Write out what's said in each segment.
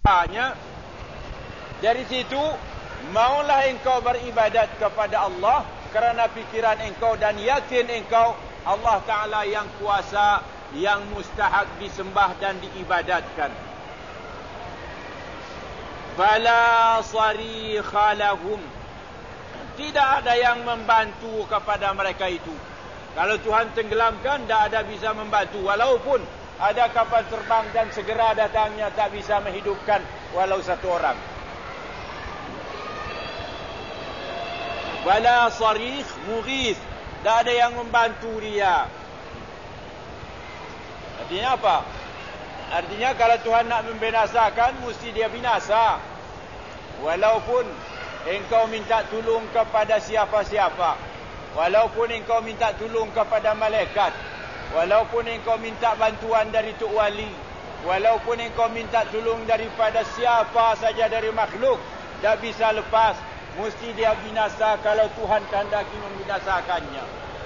Hanya dari situ maulah engkau beribadat kepada Allah kerana fikiran engkau dan yakin engkau Allah Ta'ala yang kuasa, yang mustahak disembah dan diibadatkan. Fala sarikha lahum, tidak ada yang membantu kepada mereka itu. Kalau Tuhan tenggelamkan, tak ada bisa membantu. Walaupun ada kapal terbang dan segera datangnya, tak bisa menghidupkan walau satu orang. Wala sarikh mughith, tak ada yang membantu dia. Artinya apa? Artinya kalau Tuhan nak membinasakan, mesti dia binasa. Walaupun engkau minta tolong kepada siapa-siapa, walaupun engkau minta tolong kepada malaikat, walaupun engkau minta bantuan dari Tok Wali, walaupun engkau minta tolong daripada siapa saja dari makhluk, tak bisa lepas. Mesti dia binasa kalau Tuhan kehendaki membinasakannya.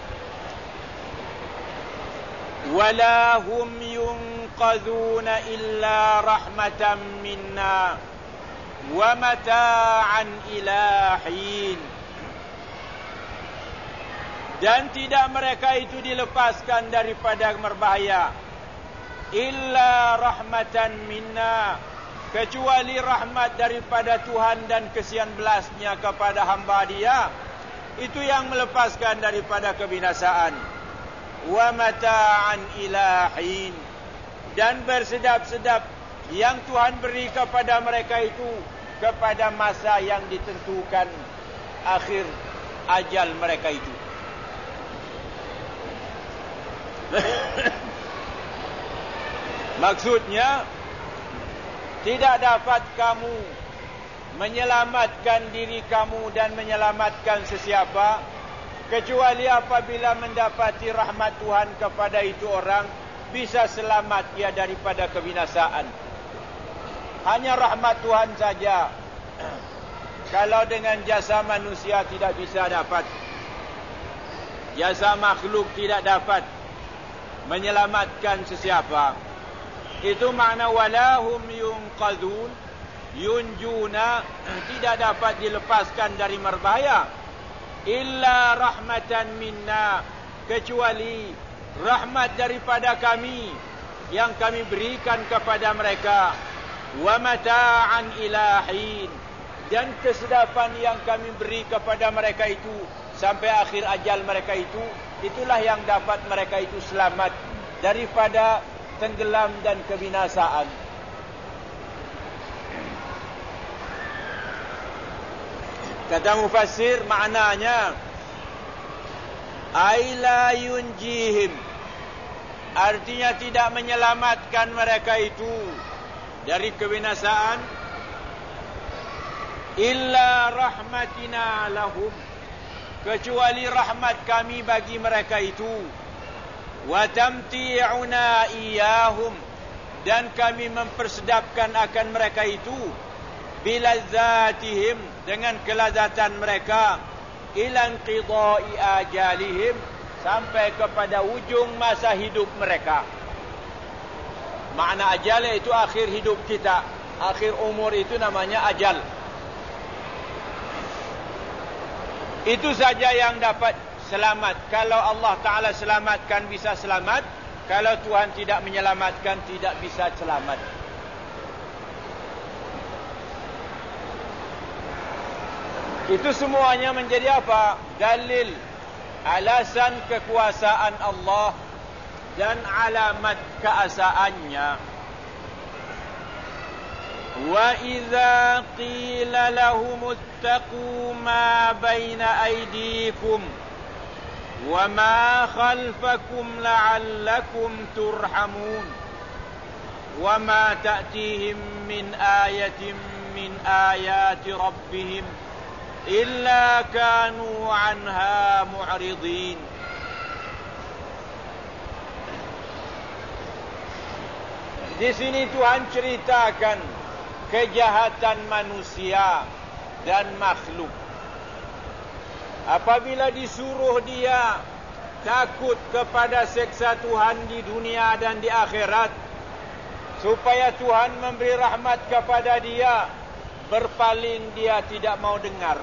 Wala hum yunqadhuna illa rahmatan minna wa mata'an ila hin. Dan tidak mereka itu dilepaskan daripada berbahaya illa rahmatan minna, kecuali rahmat daripada Tuhan dan kesian belasnya kepada hamba dia. Itu yang melepaskan daripada kebinasaan. Wa mata'an ila hin, dan bersedap-sedap yang Tuhan beri kepada mereka itu kepada masa yang ditentukan, akhir ajal mereka itu. Maksudnya, tidak dapat kamu menyelamatkan diri kamu dan menyelamatkan sesiapa kecuali apabila mendapati rahmat Tuhan kepada itu orang, bisa selamat ia daripada kebinasaan. Hanya rahmat Tuhan saja. Kalau dengan jasa manusia tidak bisa dapat, jasa makhluk tidak dapat menyelamatkan sesiapa. Itu makna walahum yunqadhun, yunjuna, tidak dapat dilepaskan dari berbahaya illa rahmatan minna, kecuali rahmat daripada kami yang kami berikan kepada mereka, wa mata'an ila hin, dan kesedapan yang kami beri kepada mereka itu sampai akhir ajal mereka itu, itulah yang dapat mereka itu selamat daripada tenggelam dan kebinasaan. Kata mufassir, maknanya ay la yunjihim, artinya tidak menyelamatkan mereka itu dari kebinasaan illa rahmatina lahum, kecuali rahmat kami bagi mereka itu, wa tamti'una iyahum, dan kami mempersedapkan akan mereka itu, bilazatihim, dengan kelazatan mereka, ilan qidai ajalihim, sampai kepada ujung masa hidup mereka. Makna ajal itu akhir hidup kita, akhir umur itu namanya ajal. Itu saja yang dapat selamat. Kalau Allah Ta'ala selamatkan, bisa selamat. Kalau Tuhan tidak menyelamatkan, tidak bisa selamat. Itu semuanya menjadi apa? Dalil, alasan kekuasaan Allah dan alamat keesaannya. Wa idza qila lahum ittaqu ma baina aydikum wa ma khalfakum la'allakum turhamun wa ma ta'tihim min ayatin min ayati rabbihim illa kanu anha mu'ridin. Di sini Tuhan ceritakan kejahatan manusia dan makhluk. Apabila disuruh dia takut kepada seksa Tuhan di dunia dan di akhirat, supaya Tuhan memberi rahmat kepada dia, berpaling dia tidak mau dengar.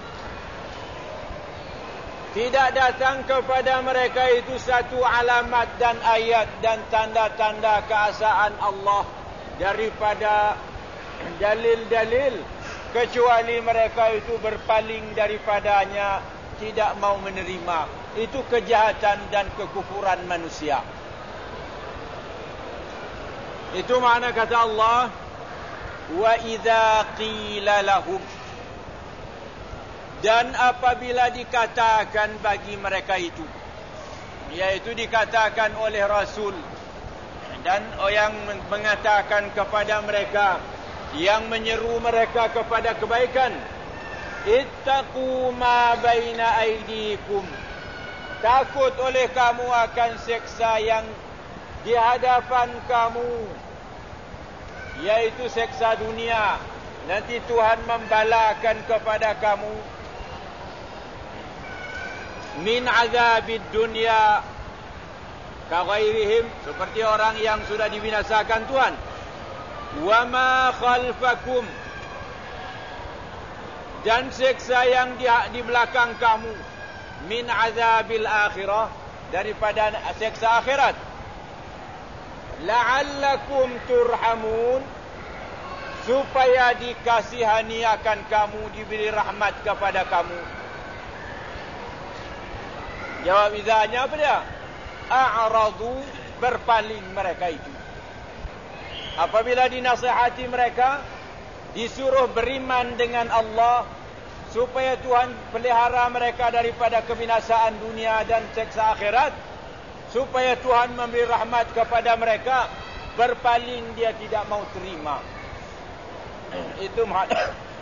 Tidak datang kepada mereka itu satu alamat dan ayat dan tanda-tanda keesaan Allah daripada dalil-dalil, kecuali mereka itu berpaling daripadanya, tidak mau menerima. Itu kejahatan dan kekufuran manusia. Itu makna kata Allah, wa idza qila lahum, dan apabila dikatakan bagi mereka itu, yaitu dikatakan oleh Rasul dan yang mengatakan kepada mereka, yang menyeru mereka kepada kebaikan, ittaqu ma baina aydikum, takut oleh kamu akan seksa yang di hadapan kamu, yaitu seksa dunia. Nanti Tuhan membalakan kepada kamu min azabid dunya kaghairihim, seperti orang yang sudah dibinasakan Tuhan. Wa ma khalfakum, dan seksa yang di belakang kamu, min azabil akhirah, daripada seksa akhirat. La'allakum turhamun, supaya dikasihani akan kamu, diberi rahmat kepada kamu. Jawab izahnya apa dia? A'radu, berpaling mereka itu. Apabila dinasihati mereka, disuruh beriman dengan Allah, supaya Tuhan pelihara mereka daripada kebinasaan dunia dan seksa akhirat, supaya Tuhan memberi rahmat kepada mereka, berpaling dia tidak mau terima. Itu makna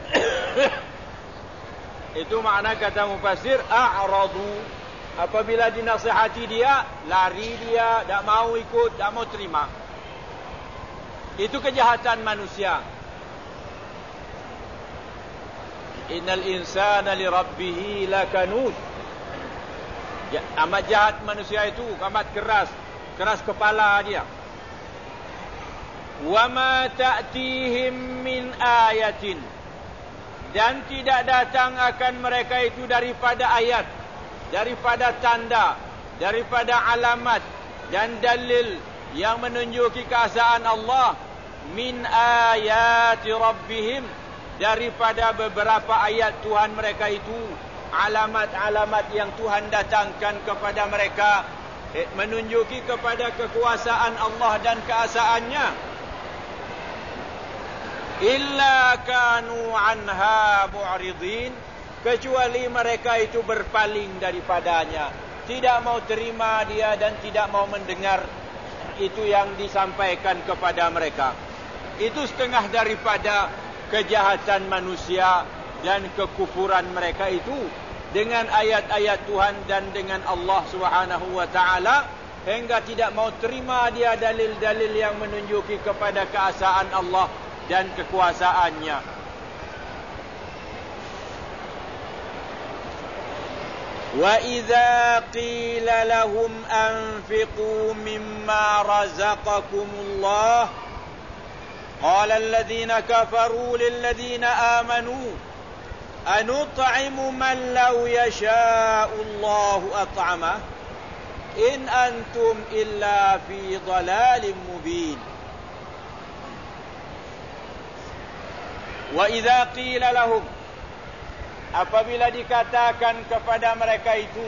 itu makna kata mufassir, a'radu. Apabila dinasihati dia, lari dia, tak mau ikut, tak mau terima. Itu kejahatan manusia. Innal insana li rabbih lakanud. Amat jahat manusia itu, amat keras kepala dia. Wa ma ta'tihim min ayatin, dan tidak datang akan mereka itu daripada ayat, daripada tanda, daripada alamat dan dalil yang menunjuki keesaan Allah, min ayati rabbihim, daripada beberapa ayat Tuhan mereka itu, alamat-alamat yang Tuhan datangkan kepada mereka, menunjuki kepada kekuasaan Allah dan keesaannya. Illa kanu anha mu'ridin, kecuali mereka itu berpaling daripadanya, tidak mau terima dia dan tidak mau mendengar itu yang disampaikan kepada mereka. Itu setengah daripada kejahatan manusia dan kekufuran mereka itu dengan ayat-ayat Tuhan dan dengan Allah Subhanahu wa taala, hingga tidak mau terima dia dalil-dalil yang menunjuki kepada keesaan Allah dan kekuasaannya. وَإِذَا قِيلَ لَهُمْ أَنْفِقُوا مِمَّا رَزَقَكُمُ اللَّهُ قَالَ الَّذِينَ كَفَرُوا لِلَّذِينَ آمَنُوا أَنُطْعِمُ مَنْ لَوْ يَشَاءُ اللَّهُ أَطْعَمَهُ إِنْ أَنْتُمْ إِلَّا فِي ضَلَالٍ مُبِينٍ. وَإِذَا قِيلَ لَهُمْ, apabila dikatakan kepada mereka itu,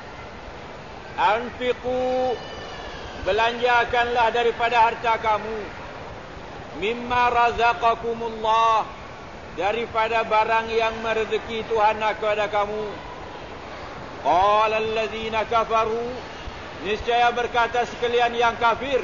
anfiqu, belanjakanlah daripada harta kamu, mimma razaqakumullah, daripada barang yang merezeki Tuhan kepada kamu. Qala allazina kafaru, niscaya berkata sekalian yang kafir,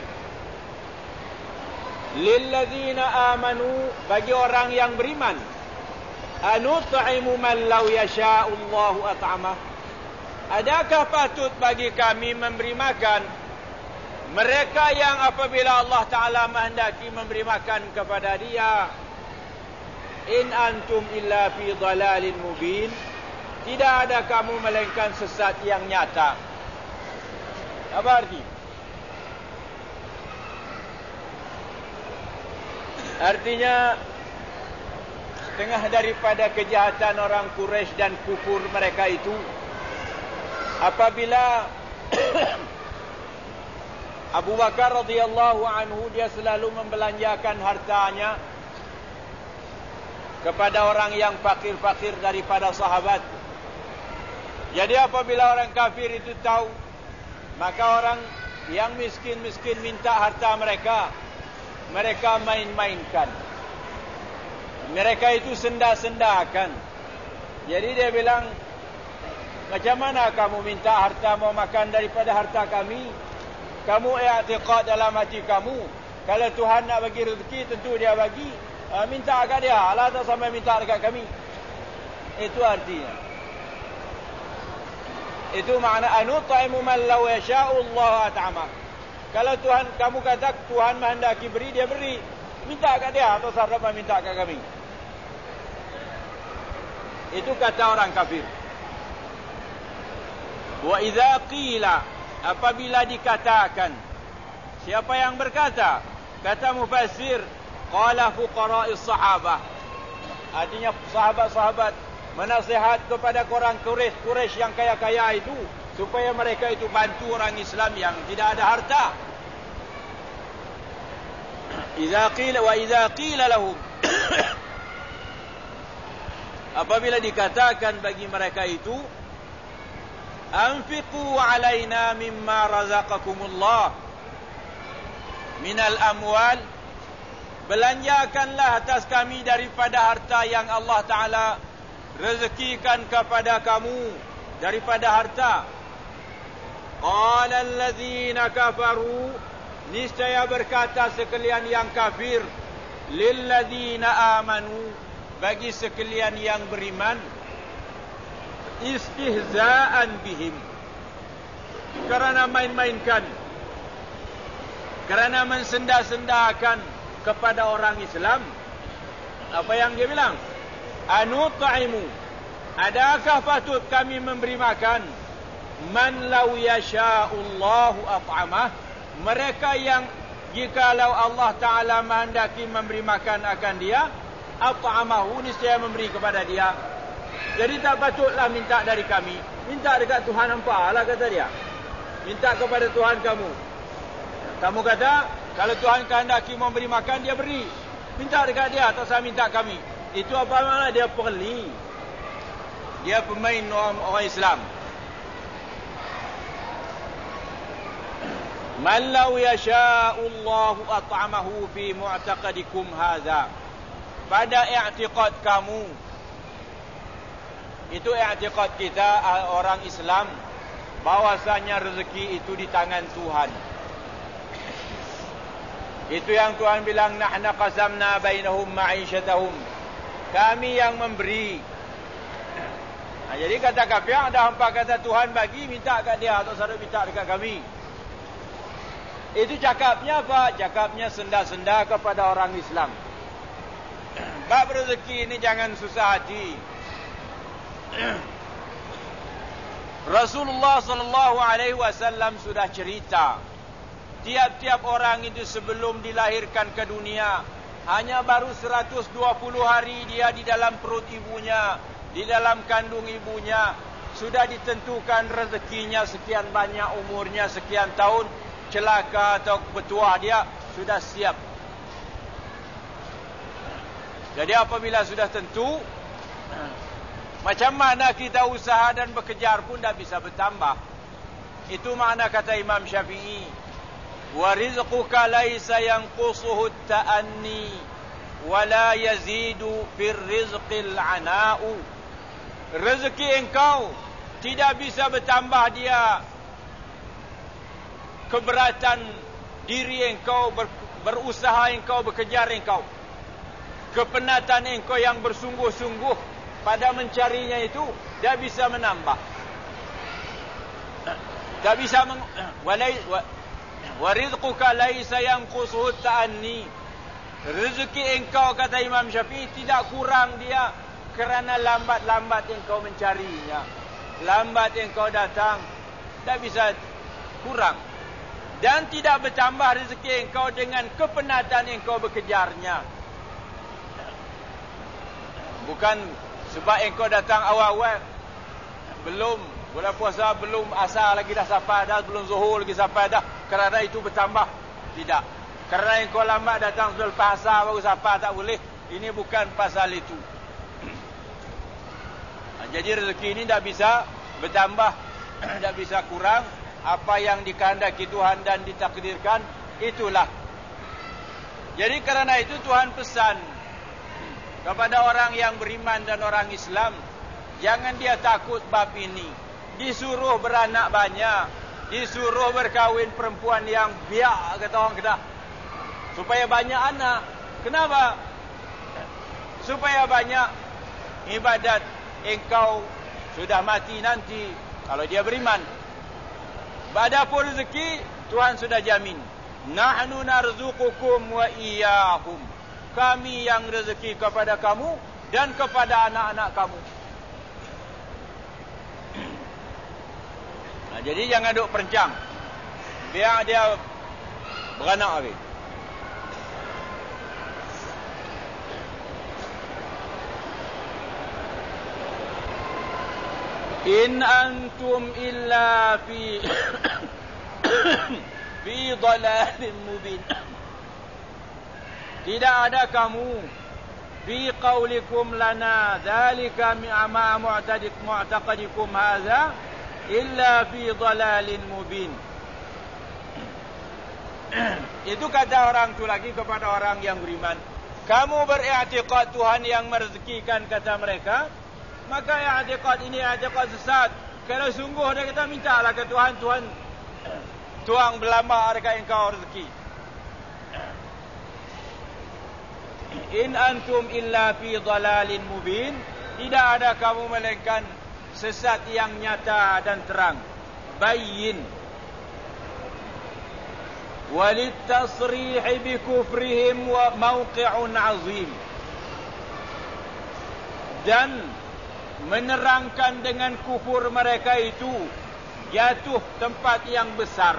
lillazina amanu, bagi orang yang beriman, anut'imu man law yasha'ullahu at'amah, adakah patut bagi kami memberi makan mereka yang apabila Allah Ta'ala menghendaki memberi makan kepada dia? In antum illa fi dhalalin mubin, tidak ada kamu melainkan sesat yang nyata. Apa arti? Artinya setengah daripada kejahatan orang Quraisy dan kufur mereka itu, apabila Abu Bakar radhiyallahu anhu dia selalu membelanjakan hartanya kepada orang yang fakir-fakir daripada sahabat. Jadi apabila orang kafir itu tahu, maka orang yang miskin-miskin minta harta mereka, mereka main-mainkan. Mereka itu senda-sendakan. Jadi dia bilang, macam mana kamu minta harta mau makan daripada harta kami? Kamu i'tiqad dalam hati kamu, kalau Tuhan nak bagi rezeki tentu dia bagi. Minta dekat dia, Allah tak sampai minta dekat kami. Itu artinya. Itu makna anut'imu man law yasha'u Allah at'amah. Kalau Tuhan, kamu kata Tuhan menghendaki beri, dia beri. Minta kat dia atau sarap minta kat kami. Itu kata orang kafir. Wa idza qila, apabila dikatakan, siapa yang berkata? Kata mufassir, qala fuqara'is sahabah. Artinya sahabat-sahabat menasihat kepada orang Quraisy yang kaya-kaya itu, supaya mereka itu bantu orang Islam yang tidak ada harta. Idza qila lahum, apabila dikatakan bagi mereka itu, anfiqu alaina mimma razaqakumullah minal amwal, belanjakanlah atas kami daripada harta yang Allah Ta'ala rezekikan kepada kamu daripada harta. Qala allazina kafaru, niscaya berkata sekalian yang kafir, lillazina amanu, bagi sekalian yang beriman, istihza'an bihim, kerana main-mainkan, kerana mensenda-sendakan kepada orang Islam. Apa yang dia bilang? Anut'imu, adakah patut kami memberi makan man law yasha'ullahu at'amah, mereka yang jikalau Allah Ta'ala menghendaki memberi makan akan dia, at'amahu, niscaya memberi kepada dia. Jadi tak patutlah minta dari kami, minta dekat Tuhan hampa lah, kata dia. Minta kepada Tuhan kamu. Kamu kata kalau Tuhan kehendaki memberi makan, dia beri. Minta dekat dia, tak usah minta kami. Itu apa makna? Dia perli, dia pemain orang Islam. Man law yasha'ullahu at'amahu fi mu'taqadikum hadha, pada i'tiqad kamu, itu i'tiqad kita orang Islam, bahwasanya rezeki itu di tangan Tuhan. Itu yang Tuhan bilang, nahnu qasamna bainahum ma'isyatahum, kami yang memberi. Jadi kata kafir, ada hampa kata Tuhan bagi, minta kat dia, atau sadar minta dekat kami. Itu cakapnya apa? Cakapnya senda-senda kepada orang Islam. Bab rezeki ini jangan susah hati. Rasulullah sallallahu alaihi wasallam sudah cerita, tiap-tiap orang itu sebelum dilahirkan ke dunia, hanya baru 120 hari dia di dalam perut ibunya, di dalam kandung ibunya, sudah ditentukan rezekinya sekian banyak, umurnya sekian tahun, celaka atau bertuah dia sudah siap. Jadi apabila sudah tentu, macam mana kita usaha dan bekerja pun tak bisa bertambah. Itu makna kata Imam Syafi'i, wa rizquka laysa yanqusuhu at-ta'anni wa la yazidu fir rizqil ana'u. Rezeki engkau tidak bisa bertambah dia keberatan diri engkau, berusaha engkau, bekerja engkau, kepenatan engkau yang bersungguh-sungguh pada mencarinya itu dia bisa menambah, tak bisa wa rizquka laysa yanqusuhu ta'anni. Rezeki engkau, kata Imam Syafi'i, tidak kurang dia kerana lambat-lambat engkau mencarinya, lambat engkau datang, tak bisa kurang. Dan tidak bertambah rezeki engkau dengan kepenatan engkau bekejarnya, Bukan sebab engkau datang awal-awal, belum bulan puasa, belum asar lagi dah sampai dah, belum zuhur lagi sampai dah, kerana itu bertambah. Tidak. Kerana engkau lambat datang sudah lepas asar baru sampai, tak boleh. Ini bukan pasal itu. Jadi rezeki ini tak bisa bertambah, tak bisa kurang. Apa yang dikehendaki Tuhan dan ditakdirkan, itulah. Jadi kerana itu Tuhan pesan kepada orang yang beriman dan orang Islam, jangan dia takut bab ini. Disuruh beranak banyak, disuruh berkahwin perempuan yang biak, kata orang Kedah, supaya banyak anak. Kenapa? Supaya banyak ibadat. Engkau sudah mati nanti kalau dia beriman. Adapun rezeki, Tuhan sudah jamin. Nahnu narzuqukum wa iyyahum. Kami yang rezeki kepada kamu dan kepada anak-anak kamu. Nah, jadi jangan duk perencang. Biar dia beranak habis. In antum illa fi fi dhalalin mubin. Tidak ada kamu fi qaulikum lana dzalika ma mu'taqadikum hadza illa fi dhalalin mubin. Itu kata orang tu lagi kepada orang yang beriman. Kamu beriktikad Tuhan yang merezekikan, kata mereka, maka i'tiqad ini i'tiqad sesat. Kalau sungguh dia kata, mintalah ke Tuhan, Tuhan tuang berlama dekat engkau rezeki. In antum illa fi dhalalin mubin. Tidak ada kamu melainkan sesat yang nyata dan terang. Bayyin. Walitasrihi bi kufrihim wa mawqi'un azim. Dan menerangkan dengan kufur mereka itu jatuh tempat yang besar.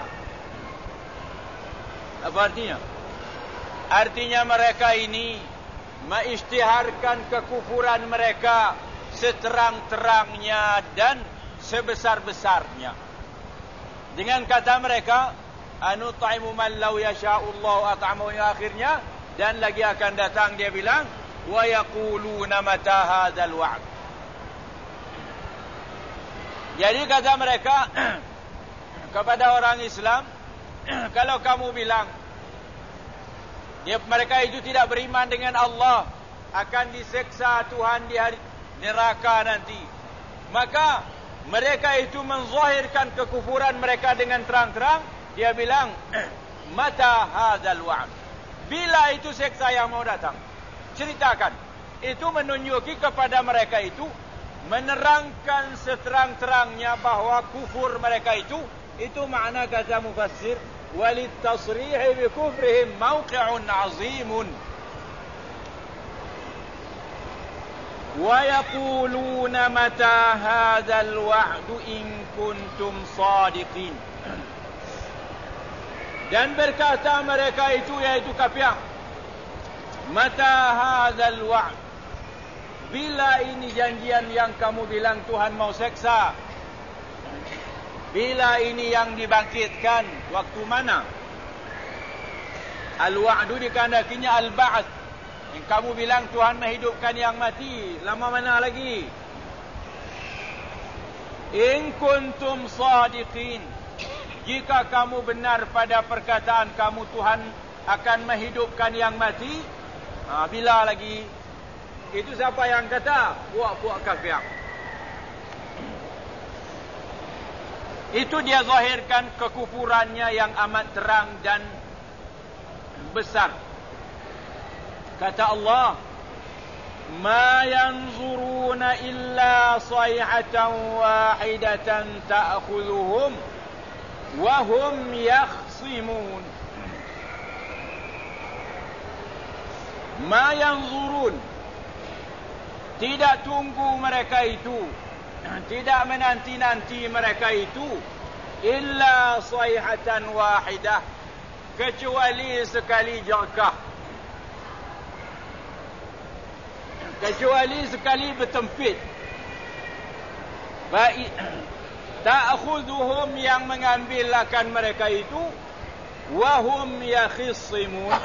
Apa artinya? Artinya mereka ini mengisytiharkan kekufuran mereka seterang-terangnya dan sebesar-besarnya. Dengan kata mereka, anut'imu man law yasha'ullahu at'amahu, akhirnya, dan lagi akan datang dia bilang, wa yaquluna mata hadzal wa'd. Jadi kata mereka kepada orang Islam, kalau kamu bilang mereka itu tidak beriman dengan Allah, akan diseksa Tuhan di hari neraka nanti, maka mereka itu menzahirkan kekufuran mereka dengan terang-terang. Dia bilang, mata hadzal wa'd, bila itu seksa yang mau datang, ceritakan. Itu menunjuki kepada mereka itu, menerangkan seterang-terangnya bahawa kufur mereka itu makna kata mufassir, walitasrihi bi kufrihim mawqi'un 'azimun wa yaquluna mata hadzal wa'du in kuntum shadiqin. Dan berkata mereka itu, yaitu kafir, mata hadzal wa'd, bila ini janjian yang kamu bilang Tuhan mau seksa? Bila ini yang dibangkitkan? Waktu mana? Al-wa'du dikehendakinya al-ba'ats. Yang kamu bilang Tuhan menghidupkan yang mati, lama mana lagi? In kuntum shadiqin, jika kamu benar pada perkataan kamu Tuhan akan menghidupkan yang mati, bila lagi? Itu siapa yang kata? Puak-puak kafir. Itu dia zahirkan kekufurannya yang amat terang dan besar. Kata Allah, ma yanzuruna illa sayhatan wahidatan ta'khudhuhum wa hum yakhsimun. Ma yanzurun, tidak tunggu mereka itu, tidak menanti-nanti mereka itu, illa sayhatan wahidah, kecuali sekali jerkah. kecuali sekali bertempit. Ta'khudhuhum, yang mengambil akan mereka itu, wahum yakhissimun.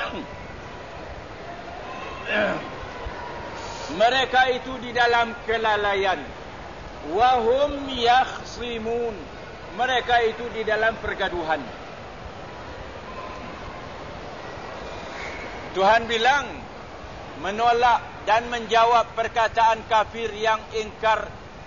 Mereka itu di dalam kelalaian. Wahum yakhsimun, mereka itu di dalam pergaduhan. Tuhan bilang menolak dan menjawab perkataan kafir yang ingkar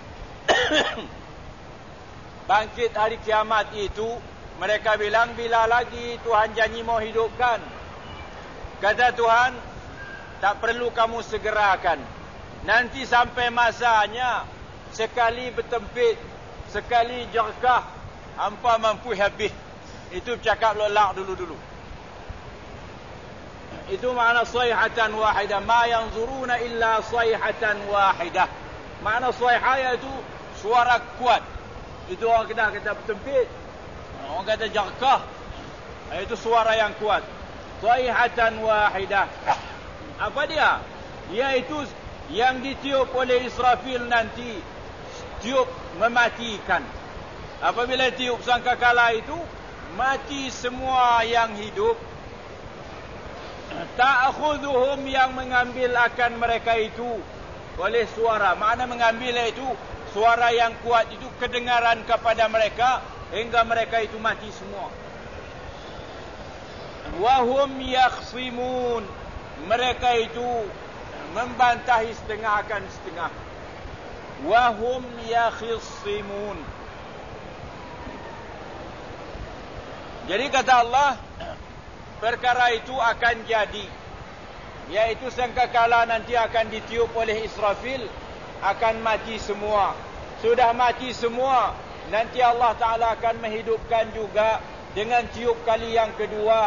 bangkit hari kiamat itu. Mereka bilang, bila lagi Tuhan janji mau hidupkan? Kata Tuhan, tak perlu kamu segerakan. Nanti sampai masanya, sekali bertempit, sekali jerkah, hampa mampu habis. Itu cakap lolak dulu-dulu. Itu makna sayhatan wahidah. Ma yanzuruna illa sayhatan wahidah. Makna sayhah iaitu suara kuat. Itu orang Kedah kata bertempit, orang kata jerkah, itu suara yang kuat. Sayhatan wahidah. Apa dia? Iaitu yang ditiup oleh Israfil nanti, tiup mematikan. Apabila tiup sangkakala itu, mati semua yang hidup. Ta'khudhuhum, yang mengambil akan mereka itu oleh suara. Makna mengambil itu suara yang kuat itu kedengaran kepada mereka hingga mereka itu mati semua. Wahum yakhsimun, mereka itu membantahi setengah akan setengah. Wahum yakhsimun. Jadi kata Allah, perkara itu akan jadi, yaitu sangkakala nanti akan ditiup oleh Israfil, akan mati semua. Sudah mati semua, nanti Allah Ta'ala akan menghidupkan juga dengan tiup kali yang kedua.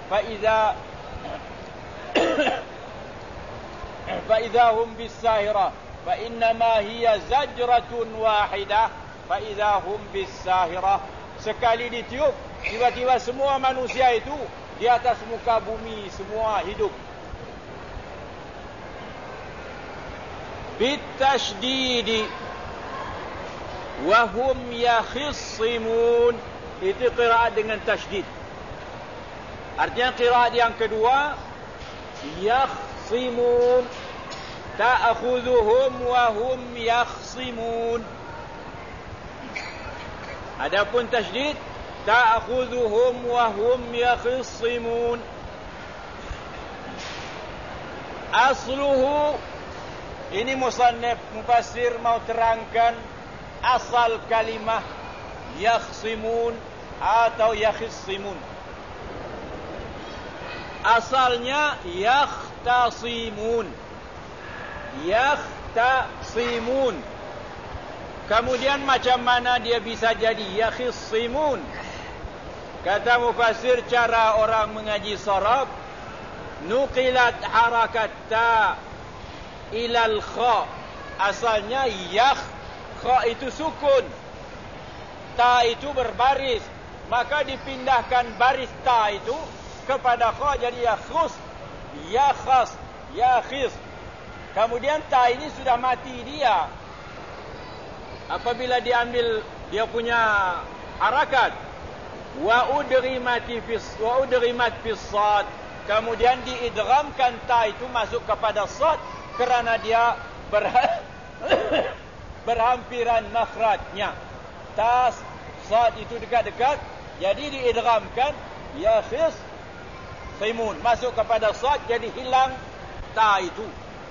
فَإِذَا هُمْ بِالسَّاهِرَةِ فَإِنَّمَا هِيَ زَجْرَةٌ وَاحِدَةٌ فَإِذَا هُمْ بِالسَّاهِرَةِ. Sekali ditiup, tiba-tiba semua manusia itu di atas muka bumi semua hidup. Bitashdidi wahum yakhissimun, itu qiraat dengan tasydid. Artinya qiraat yang kedua yakhsimun, ta'khudhuhum wahum yakhsimun. Adapun tasydid ta'khudhuhum wahum yakhissimun. Asluhu, ini musannif mufassir mau terangkan asal kalimah yakhsimun atau yakhissimun. Asalnya yakhtasimun. Yakhtasimun. Kemudian macam mana dia bisa jadi yakhissimun? Kata mufassir, cara orang mengaji saraf, nuqilat harakat ta ilal kha. Asalnya yakh, kha itu sukun, ta itu berbaris, maka dipindahkan baris ta itu kepada kha, jadi yakhus, yakhas, yakhis. Kemudian ta ini sudah mati dia. Apabila diambil dia punya harakat, wa udrimat fis sad, kemudian diidghamkan ta itu masuk kepada sad kerana dia berhampiran makhrajnya. Ta sad itu dekat-dekat, jadi diidghamkan yakhis simun masuk kepada sad, jadi hilang ta itu.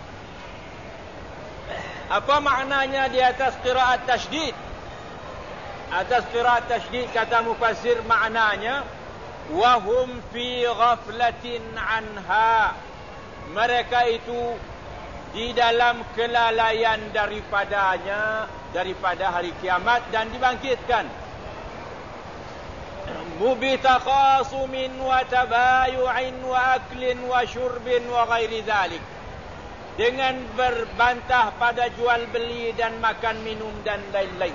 Apa maknanya di atas qiraat tasydid? Atas qiraat tasydid kata mufassir maknanya wahum fi ghaflatin anha, mereka itu di dalam kelalaian daripadanya, daripada hari kiamat dan dibangkitkan. Mubitakhasumin wa tabayu'in wa aklin wa syurbin wa ghairi dhalik, dengan berbantah pada jual beli dan makan minum dan lain-lain.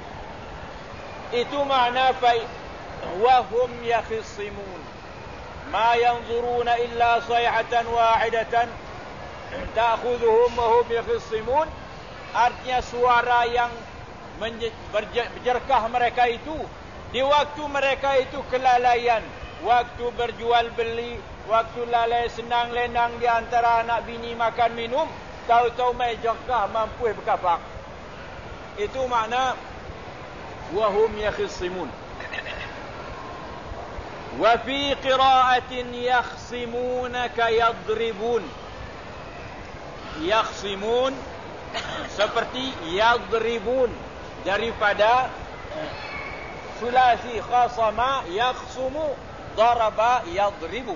Itu makna wahum yakhissimun. Ma yanzuruna illa sayhatan wahidatan ta'khudhuhum wa hum yakhsimun, artinya suara yang berjerkah mereka itu di waktu mereka itu kelalaian, waktu berjual beli, waktu lalai senang lenang di antara anak bini makan minum, tahu-tahu mai jerkah mampu berkapak. Itu makna wa hum yakhsimun. Wa fi qira'atin yakhsimunaka yadribun. Yakhsimun seperti yadribun, daripada sulasi khasama yakhsumu, daraba yadribu.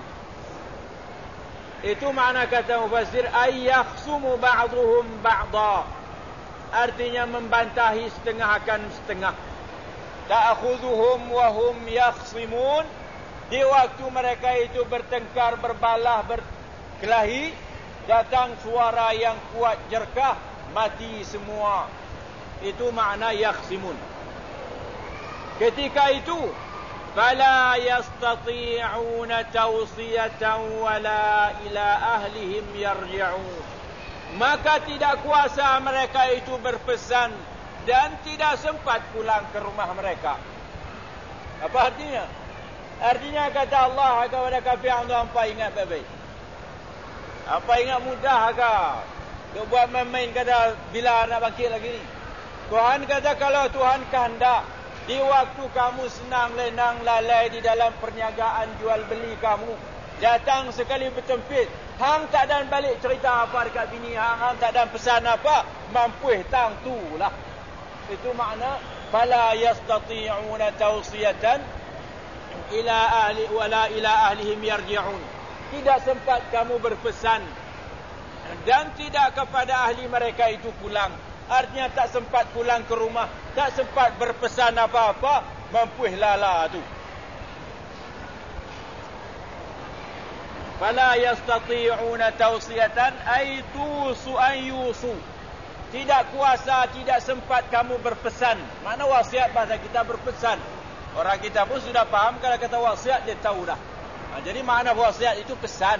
Itu makna kata mufassir, ay yakhsumu ba'duhum ba'da, artinya membantahi setengah akan setengah. Ta'khudhuhum wa hum yakhsimun, di waktu mereka itu bertengkar, berbalah, berkelahi, datang suara yang kuat jerkah, mati semua. Itu makna yakhsimun. Ketika itu fala yastati'una tawsiyatan wala ila ahlihim yarji'un, maka tidak kuasa mereka itu berpesan dan tidak sempat pulang ke rumah mereka. Apa artinya? Artinya kata Allah kepada kafir, hampa ingat baik-baik. Apa ingat mudah ke? Dia buat main-main kata bila nak bangkit lagi ni. Tuhan kata kalau Tuhan kehendak, di waktu kamu senang lenang lalai di dalam perniagaan jual beli kamu, datang sekali bertempit, hang tak dan balik cerita apa dekat bini hang tak dan pesan apa, mampu tang tu lah. Itu makna fala yastati'una tawsiyatan ila ahli wala ila ahlihim yarji'un. Tidak sempat kamu berpesan dan tidak kepada ahli mereka itu pulang. Artinya tak sempat pulang ke rumah, tak sempat berpesan apa-apa, mampuh lala tu. Fala yastati'una tawsiyatan ay tusu an yusu. Tidak kuasa, tidak sempat kamu berpesan. Mana wasiat bahasa kita berpesan. Orang kita pun sudah faham kalau kata wasiat dia tahu dah. Jadi makna wasiat itu pesan.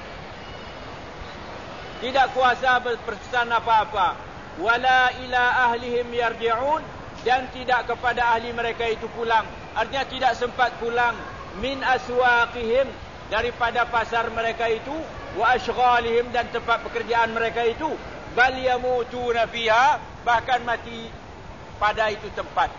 Tidak kuasa berpesan apa-apa. Wala ila ahlihim yarji'un, dan tidak kepada ahli mereka itu pulang. Artinya tidak sempat pulang. Min aswaqihim, daripada pasar mereka itu, wa ashghalihim, dan tempat pekerjaan mereka itu, bal yamutuna fiha, bahkan mati pada itu tempat.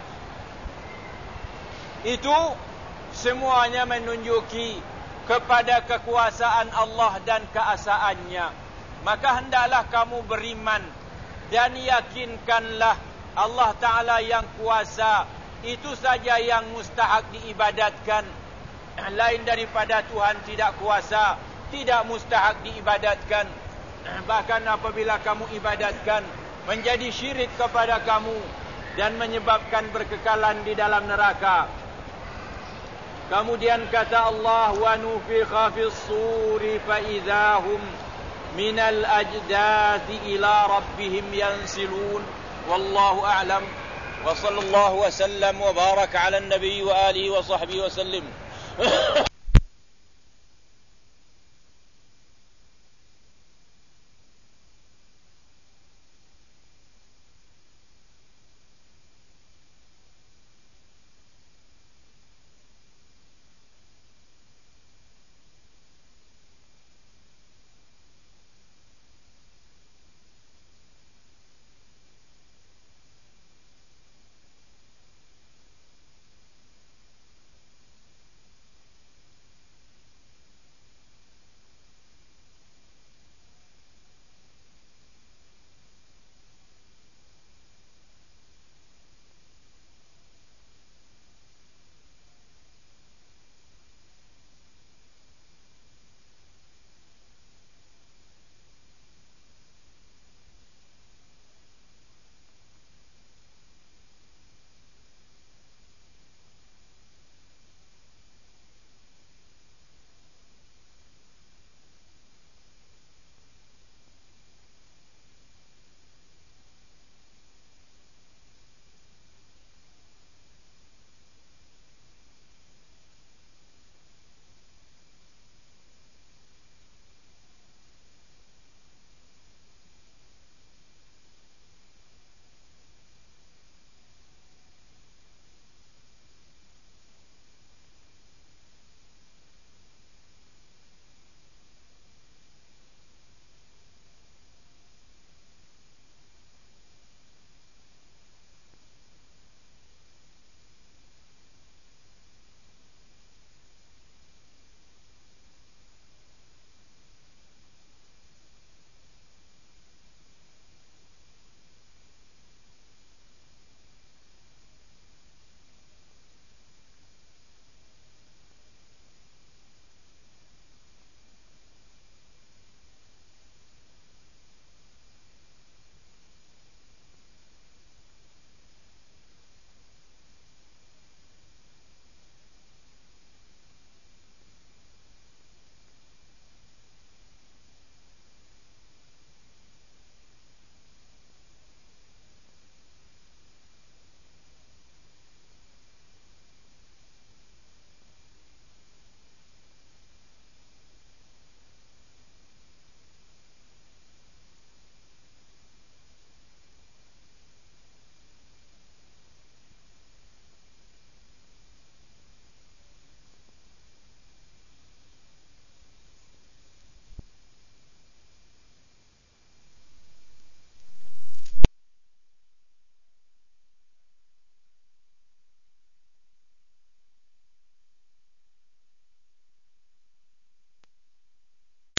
Itu semuanya menunjuki kepada kekuasaan Allah dan keasaannya. Maka hendaklah kamu beriman dan yakinkanlah Allah Ta'ala yang kuasa, itu saja yang mustahak diibadatkan. Lain daripada Tuhan tidak kuasa, tidak mustahak diibadatkan. Bahkan apabila kamu ibadatkan, menjadi syirik kepada kamu dan menyebabkan berkekalan di dalam neraka. Kemudian kata Allah, wa nufikha fis suri fa idzahum minal ajdathi ila rabbihim yansilun. Wallahu a'lam. Wa sallallahu wa sallam wa baraka ala an-nabi wa alihi wa sahbihi wa sallim.